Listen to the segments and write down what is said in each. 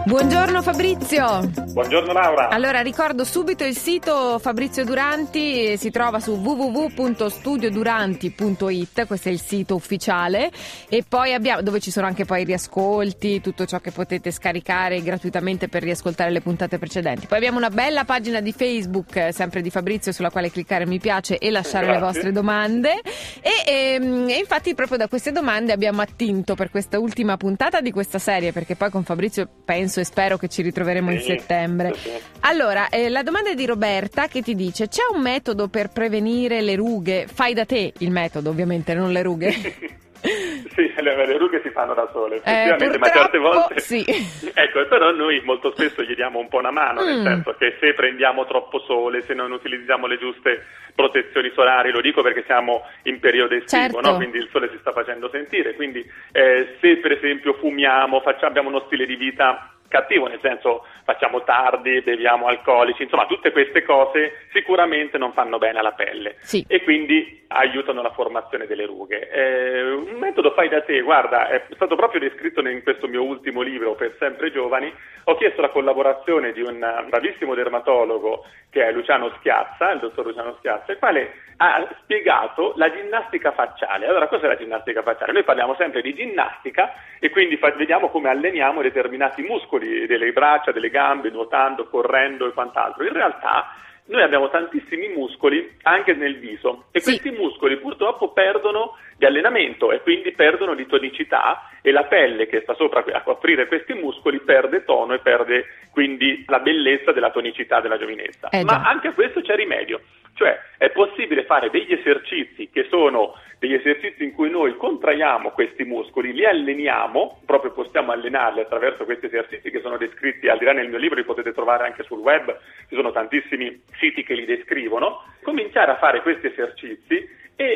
Buongiorno Fabrizio. Buongiorno Laura. Allora ricordo subito il sito Fabrizio Duranti, si trova su www.studioduranti.it, questo è il sito ufficiale, e poi abbiamo, dove ci sono anche poi i riascolti, tutto ciò che potete scaricare gratuitamente per riascoltare le puntate precedenti. Poi abbiamo una bella pagina di Facebook, sempre di Fabrizio, sulla quale cliccare mi piace e lasciare le vostre domande, e infatti proprio da queste domande abbiamo attinto per questa ultima puntata di questa serie, perché poi con Fabrizio penso e spero che ci ritroveremo in settembre. Allora, la domanda è di Roberta, che ti dice: c'è un metodo per prevenire le rughe? Fai da te il metodo, ovviamente, non le rughe. Sì, le rughe si fanno da sole, effettivamente, ma certe volte sì. Ecco, però noi molto spesso gli diamo un po' una mano, nel senso che se prendiamo troppo sole, se non utilizziamo le giuste protezioni solari, lo dico perché siamo in periodo estivo, certo, no? Quindi il sole si sta facendo sentire, quindi se per esempio fumiamo, abbiamo uno stile di vita cattivo, nel senso facciamo tardi, beviamo alcolici, insomma tutte queste cose sicuramente non fanno bene alla pelle, sì, e quindi aiutano la formazione delle rughe. Un metodo fai da te, guarda, è stato proprio descritto in questo mio ultimo libro, Per sempre giovani. Ho chiesto la collaborazione di un bravissimo dermatologo che è Luciano Schiazza, il dottor Luciano Schiazza, il quale ha spiegato la ginnastica facciale. Allora, cos'è la ginnastica facciale? Noi parliamo sempre di ginnastica e quindi vediamo come alleniamo determinati muscoli delle braccia, delle gambe, nuotando, correndo e quant'altro. In realtà noi abbiamo tantissimi muscoli anche nel viso e questi muscoli purtroppo perdono di allenamento e quindi perdono di tonicità, e la pelle che sta sopra a coprire questi muscoli perde tono e perde quindi la bellezza della tonicità della giovinezza. Ma anche a questo c'è rimedio, cioè è possibile fare degli esercizi che sono degli esercizi in cui noi contraiamo questi muscoli, li alleniamo, proprio possiamo allenarli attraverso questi esercizi che sono descritti al di là nel mio libro, li potete trovare anche sul web, ci sono tantissimi siti che li descrivono. Cominciare a fare questi esercizi,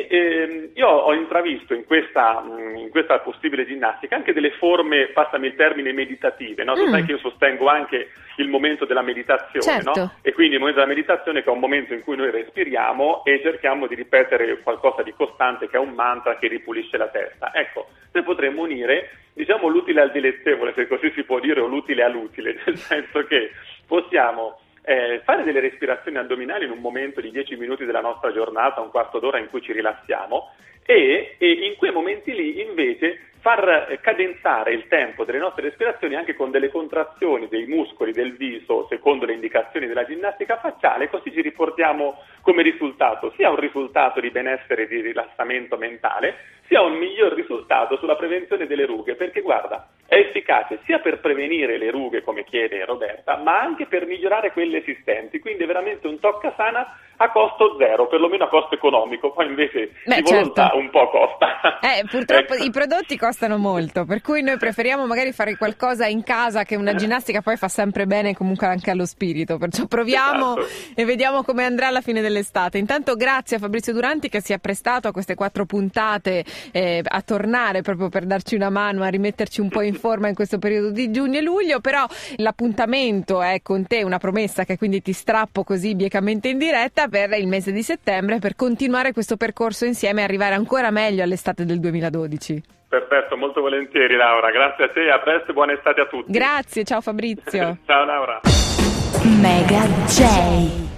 e io ho intravisto in questa possibile ginnastica anche delle forme, passami il termine, meditative, no? Tu sai che io sostengo anche il momento della meditazione, certo, no? E quindi il momento della meditazione, che è un momento in cui noi respiriamo e cerchiamo di ripetere qualcosa di costante, che è un mantra che ripulisce la testa. Ecco, noi potremmo unire, diciamo, l'utile al dilettevole, se così si può dire, o l'utile all'utile, nel senso che possiamo fare delle respirazioni addominali in un momento di 10 minuti della nostra giornata, un quarto d'ora in cui ci rilassiamo, e in quei momenti lì invece far cadenzare il tempo delle nostre respirazioni anche con delle contrazioni dei muscoli del viso secondo le indicazioni della ginnastica facciale, così ci riportiamo come risultato sia un risultato di benessere e di rilassamento mentale, sia un miglior risultato sulla prevenzione delle rughe, perché guarda, è efficace sia per prevenire le rughe, come chiede Roberta, ma anche per migliorare quelle esistenti, quindi è veramente un toccasana a costo zero, perlomeno a costo economico, poi invece di volontà un po' costa. Purtroppo i prodotti costano molto, per cui noi preferiamo magari fare qualcosa in casa, che una ginnastica poi fa sempre bene comunque anche allo spirito, perciò proviamo e vediamo come andrà alla fine dell'estate. Intanto grazie a Fabrizio Duranti, che si è prestato a queste 4 puntate, a tornare proprio per darci una mano, a rimetterci un po' in forma in questo periodo di giugno e luglio, però l'appuntamento è con te, una promessa che quindi ti strappo così biecamente in diretta per il mese di settembre, per continuare questo percorso insieme e arrivare ancora meglio all'estate del 2012. Perfetto, molto volentieri Laura, grazie a te, a presto e buona estate a tutti. Grazie, ciao Fabrizio. Ciao Laura. Mega J.